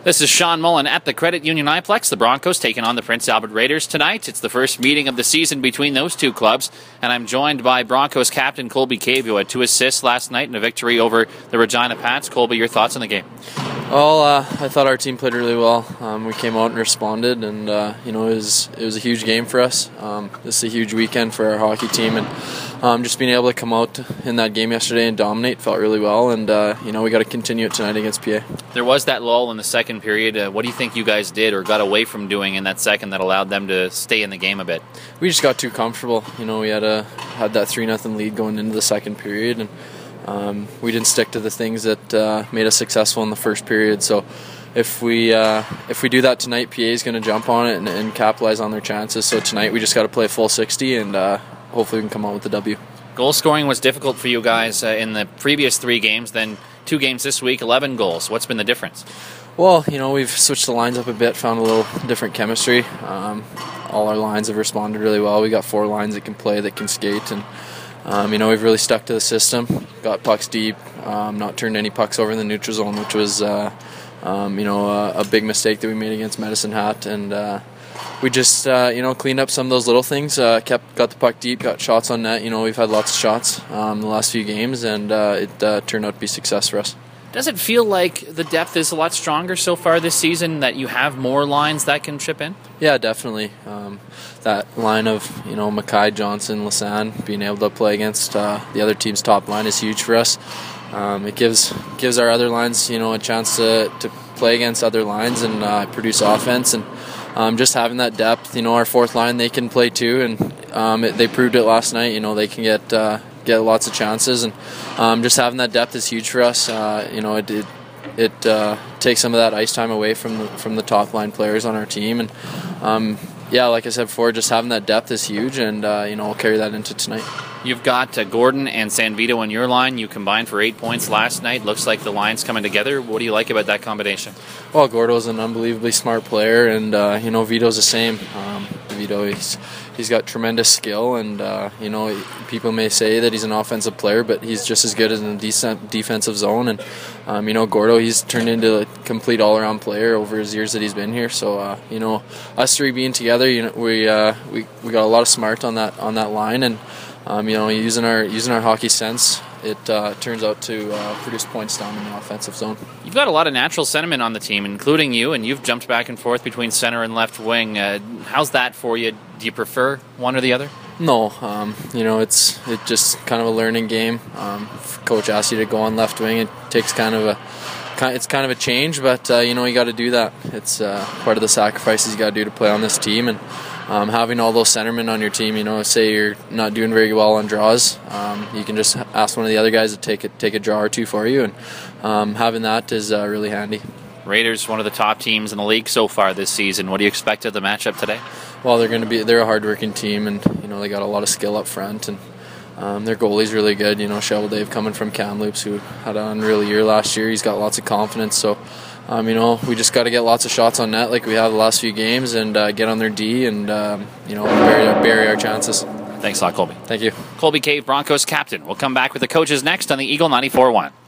This is Sean Mullen at the Credit Union Iplex. The Broncos taking on the Prince Albert Raiders tonight. It's the first meeting of the season between those two clubs, and I'm joined by Broncos captain Colby Cave, who had 2 assists last night in a victory over the Regina Pats. Colby, your thoughts on the game? Well, I thought our team played really well. We came out and responded, and it was a huge game for us. This is a huge weekend for our hockey team, and just being able to come out in that game yesterday and dominate felt really well. And we got to continue it tonight against PA. There was that lull in the second period. What do you think you guys did or got away from doing in that second that allowed them to stay in the game a bit? We just got too comfortable. We had that 3-0 lead going into the second period, and we didn't stick to the things that made us successful in the first period. So if we do that tonight, PA is going to jump on it and capitalize on their chances. So tonight we just got to play full 60, and hopefully we can come out with the W. Goal scoring was difficult for you guys in the previous 3 games, then 2 games this week, 11 goals. What's been the difference? Well, we've switched the lines up a bit, found a little different chemistry. All our lines have responded really well. We got 4 lines that can play, that can skate, and we've really stuck to the system. Got pucks deep, not turned any pucks over in the neutral zone, which was a big mistake that we made against Medicine Hat, and we just cleaned up some of those little things. Got the puck deep, got shots on net. We've had lots of shots the last few games, and it turned out to be a success for us. Does it feel like the depth is a lot stronger so far this season, that you have more lines that can chip in? Yeah, definitely. That line of Mackay, Johnson, Lassane, being able to play against the other team's top line is huge for us. It gives our other lines a chance to play against other lines and produce offense, and just having that depth. Our fourth line, they can play too, and they proved it last night. They can get lots of chances, and just having that depth is huge for us. It takes some of that ice time away from the top line players on our team, and like I said before, just having that depth is huge, and we'll carry that into tonight. You've got Gordon and Sanvito in your line. You combined for 8 points last night. Looks like the line's coming together. What do you like about that combination? Well, Gordo's an unbelievably smart player, and Vito's the same. Vito, he's got tremendous skill, and people may say that he's an offensive player, but he's just as good as in the defensive zone. And Gordo, he's turned into a complete all-around player over his years that he's been here. So us 3 being together, we got a lot of smart on that line, and using our hockey sense, it turns out to produce points down in the offensive zone. You've got a lot of natural sentiment on the team, including you, and you've jumped back and forth between center and left wing. How's that for you? Do you prefer one or the other? No, it's just kind of a learning game. If Coach asks you to go on left wing, it takes kind of a change, but you got to do that. It's part of the sacrifices you got to do to play on this team, and having all those centermen on your team, say you're not doing very well on draws, you can just ask one of the other guys to take a draw or 2 for you, and having that is really handy. Raiders, one of the top teams in the league so far this season. What do you expect of the matchup today? Well, they're a hard-working team, and they got a lot of skill up front, and their goalie's really good. Shovel Dave coming from Kamloops, who had an unreal year last year. He's got lots of confidence, so we just got to get lots of shots on net like we have the last few games, and get on their D, and bury our chances. Thanks a lot, Colby. Thank you. Colby Cave, Broncos captain. We'll come back with the coaches next on the Eagle 94.1.